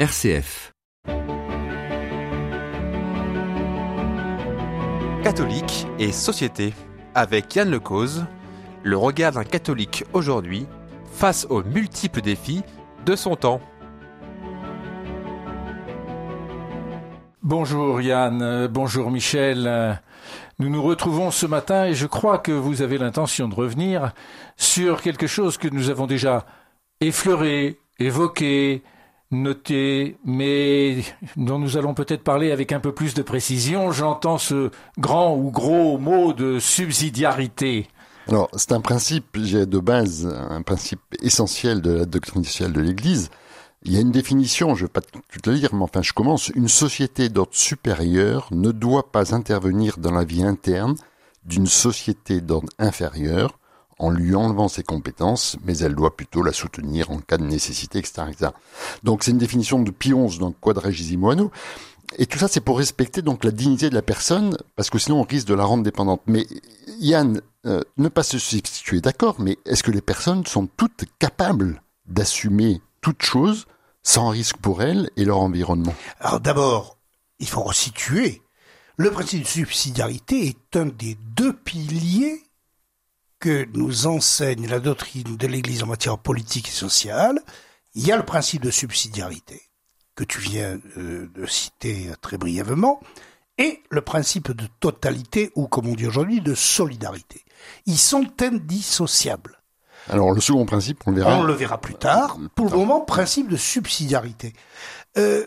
RCF. Catholique et société, avec Yann Lecause, le regard d'un catholique aujourd'hui face aux multiples défis de son temps. Bonjour Yann, bonjour Michel. Nous nous retrouvons ce matin et je crois que vous avez l'intention de revenir sur quelque chose que nous avons déjà effleuré, évoqué, noté, mais dont nous allons peut-être parler avec un peu plus de précision. J'entends ce grand ou gros mot de subsidiarité. Alors, c'est un principe, de base, un principe essentiel de la doctrine sociale de l'Église. Il y a une définition, je ne vais pas tout la lire, mais enfin je commence. Une société d'ordre supérieur ne doit pas intervenir dans la vie interne d'une société d'ordre inférieur en lui enlevant ses compétences, mais elle doit plutôt la soutenir en cas de nécessité, etc. etc. Donc c'est une définition de Pie XI dans Quadragesimo Anno. Et tout ça, c'est pour respecter donc la dignité de la personne, parce que sinon on risque de la rendre dépendante. Mais Yann, ne pas se substituer, d'accord, mais est-ce que les personnes sont toutes capables d'assumer toute chose sans risque pour elles et leur environnement? Alors d'abord, il faut resituer. Le principe de subsidiarité est un des deux piliers que nous enseigne la doctrine de l'Église en matière politique et sociale. Il y a le principe de subsidiarité, que tu viens de citer très brièvement, et le principe de totalité, ou comme on dit aujourd'hui, de solidarité. Ils sont indissociables. Alors le second principe, on le verra. On le verra plus tard. Pour le moment, principe de subsidiarité. Il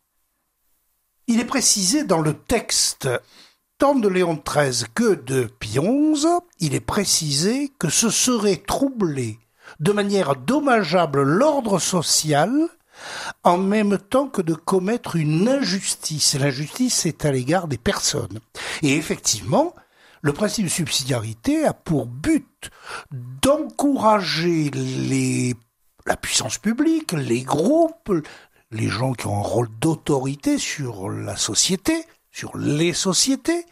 est précisé dans le texte tant de Léon XIII que de Pie XI, il est précisé que ce serait troubler de manière dommageable l'ordre social en même temps que de commettre une injustice. Et l'injustice est à l'égard des personnes. Et effectivement, le principe de subsidiarité a pour but d'encourager la puissance publique, les groupes, les gens qui ont un rôle d'autorité sur la société, sur les sociétés,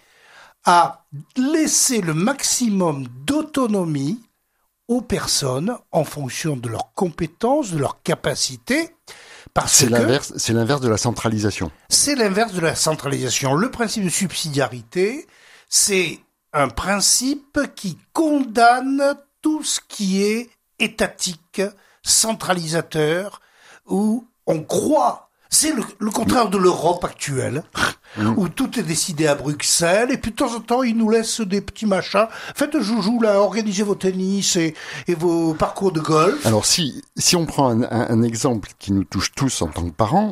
à laisser le maximum d'autonomie aux personnes en fonction de leurs compétences, de leurs capacités. C'est l'inverse de la centralisation. C'est l'inverse de la centralisation. Le principe de subsidiarité, c'est un principe qui condamne tout ce qui est étatique, centralisateur, où on croit. C'est le contraire de l'Europe actuelle, où tout est décidé à Bruxelles, et puis de temps en temps, ils nous laissent des petits machins. Faites joujou, là, organisez vos tennis et vos parcours de golf. Alors, si on prend un exemple qui nous touche tous en tant que parents,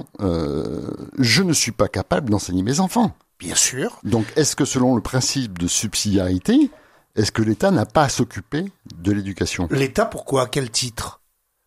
je ne suis pas capable d'enseigner mes enfants. Bien sûr. Donc, est-ce que selon le principe de subsidiarité, est-ce que l'État n'a pas à s'occuper de l'éducation? L'État, pourquoi? À quel titre?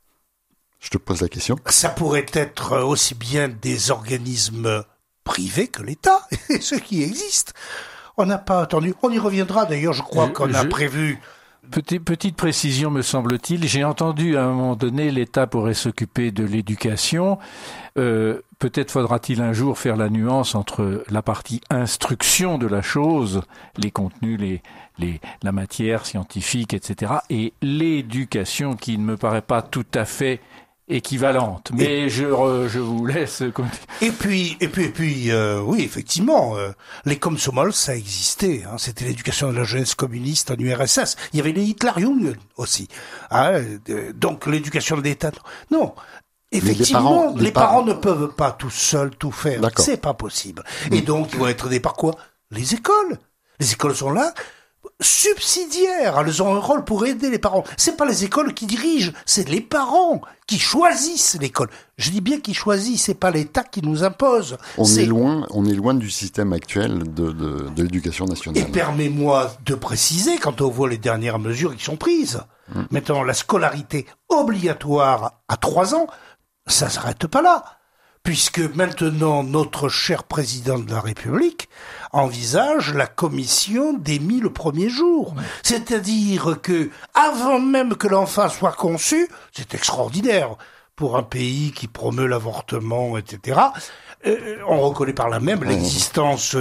Je te pose la question. Ça pourrait être aussi bien des organismes privés que l'État, ceux qui existent. On n'a pas attendu. On y reviendra d'ailleurs, je crois qu'on a prévu. Petite précision, me semble-t-il. J'ai entendu à un moment donné, l'État pourrait s'occuper de l'éducation. Peut-être faudra-t-il un jour faire la nuance entre la partie instruction de la chose, les contenus, la matière scientifique, etc., et l'éducation qui ne me paraît pas tout à fait équivalente. Mais je vous laisse continuer. Et puis, oui, effectivement, les Komsomol, ça existait. Hein, c'était l'éducation de la jeunesse communiste en URSS. Il y avait les Hitlerjugend aussi. Hein, donc l'éducation de l'État, non. Effectivement, les parents ne peuvent pas tout seuls tout faire. D'accord. C'est pas possible. Et donc, ils vont être aidés par quoi? Les écoles. Les écoles sont là, subsidiaires. Elles ont un rôle pour aider les parents. C'est pas les écoles qui dirigent, c'est les parents qui choisissent l'école. Je dis bien qu'ils choisissent, c'est pas l'État qui nous impose. On est loin du système actuel de l'éducation nationale. Et permets-moi de préciser, quand on voit les dernières mesures qui sont prises, maintenant la scolarité obligatoire à 3 ans, ça s'arrête pas là. Puisque maintenant notre cher président de la République envisage la commission des 1000 premiers jours. C'est-à-dire que, avant même que l'enfant soit conçu, c'est extraordinaire pour un pays qui promeut l'avortement, etc. On reconnaît par là même l'existence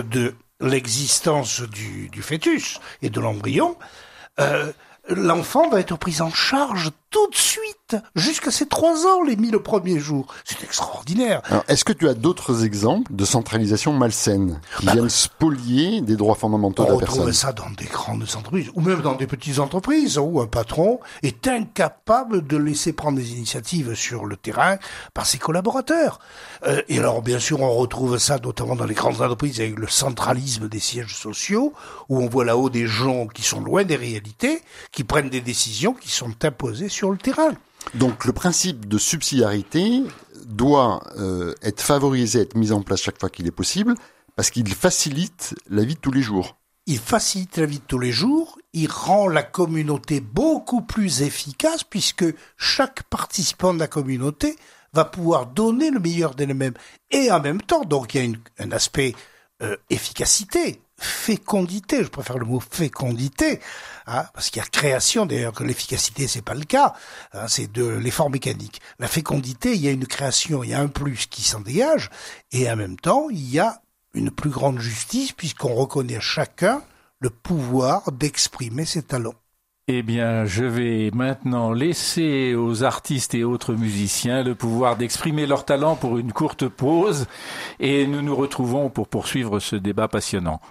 du fœtus et de l'embryon. L'enfant va être pris en charge tout de suite. 8 jusqu'à ses 3 ans, les 1000 premiers jours. C'est extraordinaire. Alors, est-ce que tu as d'autres exemples de centralisation malsaine qui viennent spolier des droits fondamentaux de la personne? On retrouve ça dans des grandes entreprises, ou même dans des petites entreprises, où un patron est incapable de laisser prendre des initiatives sur le terrain par ses collaborateurs. Et alors, bien sûr, on retrouve ça notamment dans les grandes entreprises avec le centralisme des sièges sociaux, où on voit là-haut des gens qui sont loin des réalités, qui prennent des décisions qui sont imposées sur le terrain. Donc le principe de subsidiarité doit être favorisé, être mis en place chaque fois qu'il est possible, parce qu'il facilite la vie de tous les jours. Il facilite la vie de tous les jours, il rend la communauté beaucoup plus efficace, puisque chaque participant de la communauté va pouvoir donner le meilleur d'elle-même. Et en même temps, donc il y a un aspect efficacité, fécondité, je préfère le mot fécondité, parce qu'il y a création, d'ailleurs que l'efficacité c'est pas le cas, c'est de l'effort mécanique. La fécondité, il y a une création, il y a un plus qui s'en dégage, et en même temps il y a une plus grande justice puisqu'on reconnaît à chacun le pouvoir d'exprimer ses talents. Eh bien, je vais maintenant laisser aux artistes et autres musiciens le pouvoir d'exprimer leur talent pour une courte pause et nous nous retrouvons pour poursuivre ce débat passionnant.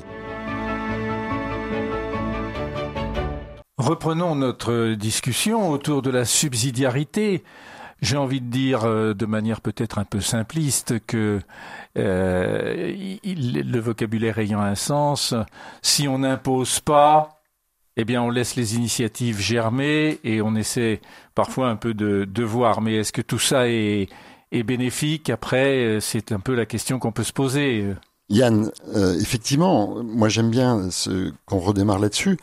Reprenons notre discussion autour de la subsidiarité. J'ai envie de dire de manière peut-être un peu simpliste que le vocabulaire ayant un sens, si on n'impose pas, eh bien, on laisse les initiatives germer et on essaie parfois un peu de voir. Mais est-ce que tout ça est bénéfique? Après, c'est un peu la question qu'on peut se poser. Yann, effectivement, moi j'aime bien qu'on redémarre là-dessus.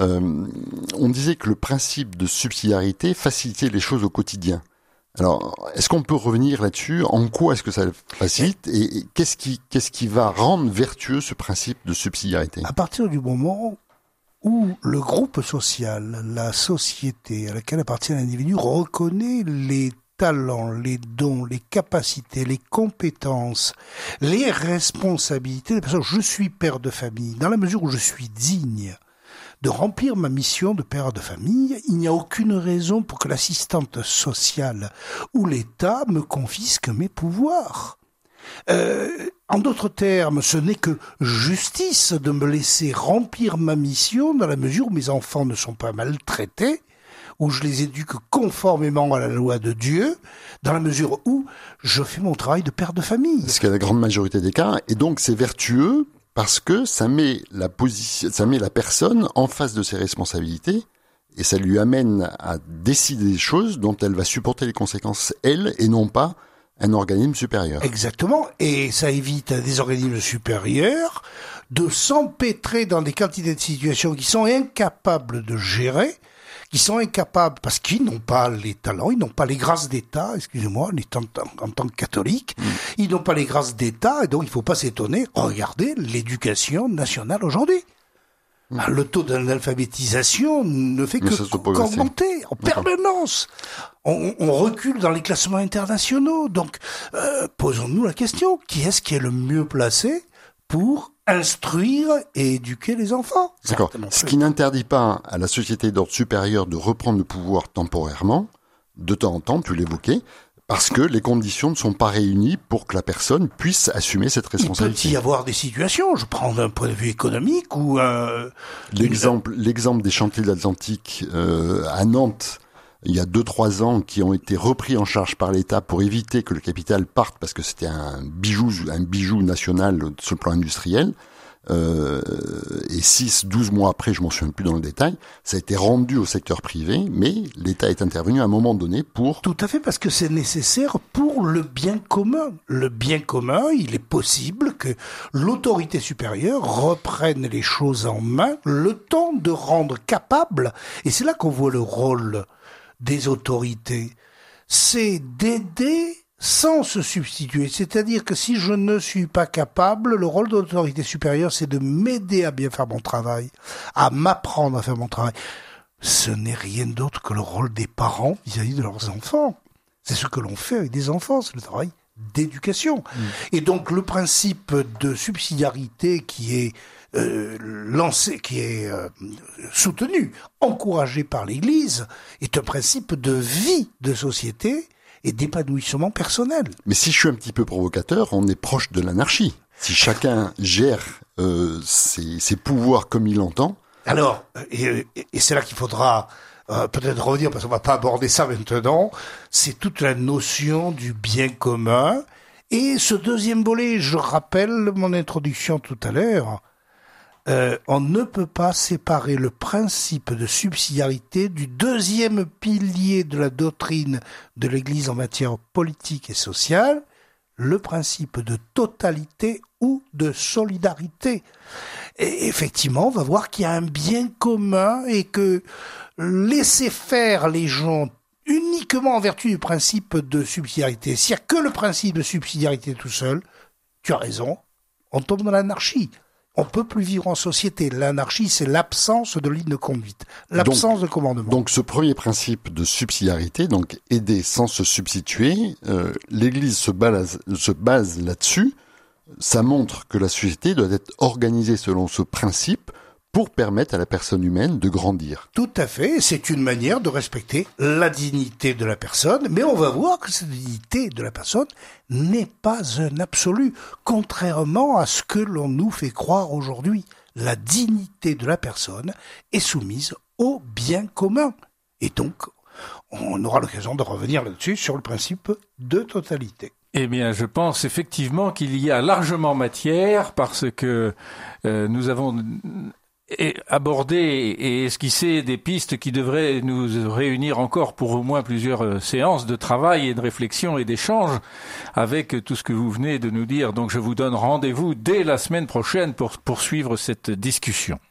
On disait que le principe de subsidiarité facilitait les choses au quotidien. Alors, est-ce qu'on peut revenir là-dessus? En quoi est-ce que ça facilite et qu'est-ce qui va rendre vertueux ce principe de subsidiarité? À partir du moment où le groupe social, la société à laquelle appartient l'individu reconnaît les talents, les dons, les capacités, les compétences, les responsabilités des personnes. Je suis père de famille. Dans la mesure où je suis digne de remplir ma mission de père de famille, il n'y a aucune raison pour que l'assistante sociale ou l'État me confisque mes pouvoirs. En d'autres termes, ce n'est que justice de me laisser remplir ma mission dans la mesure où mes enfants ne sont pas maltraités, où je les éduque conformément à la loi de Dieu, dans la mesure où je fais mon travail de père de famille. C'est la grande majorité des cas, et donc c'est vertueux parce que ça met la personne en face de ses responsabilités, et ça lui amène à décider des choses dont elle va supporter les conséquences, elle, et non pas un organisme supérieur. Exactement, et ça évite à des organismes supérieurs de s'empêtrer dans des quantités de situations qui sont incapables de gérer, qui sont incapables parce qu'ils n'ont pas les talents, ils n'ont pas les grâces d'État, excusez-moi, en tant que catholique, ils n'ont pas les grâces d'État, et donc il ne faut pas s'étonner. Regardez l'éducation nationale aujourd'hui. Le taux d'analphabétisation ne fait qu'augmenter en permanence. On recule dans les classements internationaux. Donc, posons-nous la question, qui est-ce qui est le mieux placé pour instruire et éduquer les enfants? D'accord. Ce qui n'interdit pas à la société d'ordre supérieur de reprendre le pouvoir temporairement, de temps en temps, tu l'évoquais, parce que les conditions ne sont pas réunies pour que la personne puisse assumer cette responsabilité. Il peut y avoir des situations, je prends d'un point de vue économique, où... L'exemple des chantiers de l'Atlantique à Nantes, il y a 2-3 ans, qui ont été repris en charge par l'État pour éviter que le capital parte, parce que c'était un bijou national sur le plan industriel. Et 6-12 mois après, je m'en souviens plus dans le détail, ça a été rendu au secteur privé, mais l'État est intervenu à un moment donné pour... Tout à fait, parce que c'est nécessaire pour le bien commun. Le bien commun, il est possible que l'autorité supérieure reprenne les choses en main, le temps de rendre capable, et c'est là qu'on voit le rôle des autorités, c'est d'aider sans se substituer. C'est-à-dire que si je ne suis pas capable, le rôle de l'autorité supérieure, c'est de m'aider à bien faire mon travail, à m'apprendre à faire mon travail. Ce n'est rien d'autre que le rôle des parents vis-à-vis de leurs enfants. C'est ce que l'on fait avec des enfants, c'est le travail d'éducation. Et donc le principe de subsidiarité qui est lancé, qui est soutenu, encouragé par l'Église, est un principe de vie de société et d'épanouissement personnel. Mais si je suis un petit peu provocateur, on est proche de l'anarchie. Si chacun gère ses pouvoirs comme il l'entend. Alors, et c'est là qu'il faudra peut-être revenir, parce qu'on va pas aborder ça maintenant, c'est toute la notion du bien commun. Et ce deuxième volet, je rappelle mon introduction tout à l'heure, on ne peut pas séparer le principe de subsidiarité du deuxième pilier de la doctrine de l'Église en matière politique et sociale, le principe de totalité ou de solidarité. Et effectivement, on va voir qu'il y a un bien commun et que laisser faire les gens uniquement en vertu du principe de subsidiarité, s'il n'y a que le principe de subsidiarité tout seul, tu as raison, on tombe dans l'anarchie. On peut plus vivre en société. L'anarchie, c'est l'absence de ligne de conduite, l'absence de commandement. Donc ce premier principe de subsidiarité, donc aider sans se substituer, l'Église se base là-dessus. Ça montre que la société doit être organisée selon ce principe pour permettre à la personne humaine de grandir. Tout à fait, c'est une manière de respecter la dignité de la personne, mais on va voir que cette dignité de la personne n'est pas un absolu, contrairement à ce que l'on nous fait croire aujourd'hui. La dignité de la personne est soumise au bien commun. Et donc, on aura l'occasion de revenir là-dessus sur le principe de totalité. Eh bien, je pense effectivement qu'il y a largement matière parce que nous avons abordé et esquissé des pistes qui devraient nous réunir encore pour au moins plusieurs séances de travail et de réflexion et d'échange avec tout ce que vous venez de nous dire. Donc je vous donne rendez-vous dès la semaine prochaine pour poursuivre cette discussion.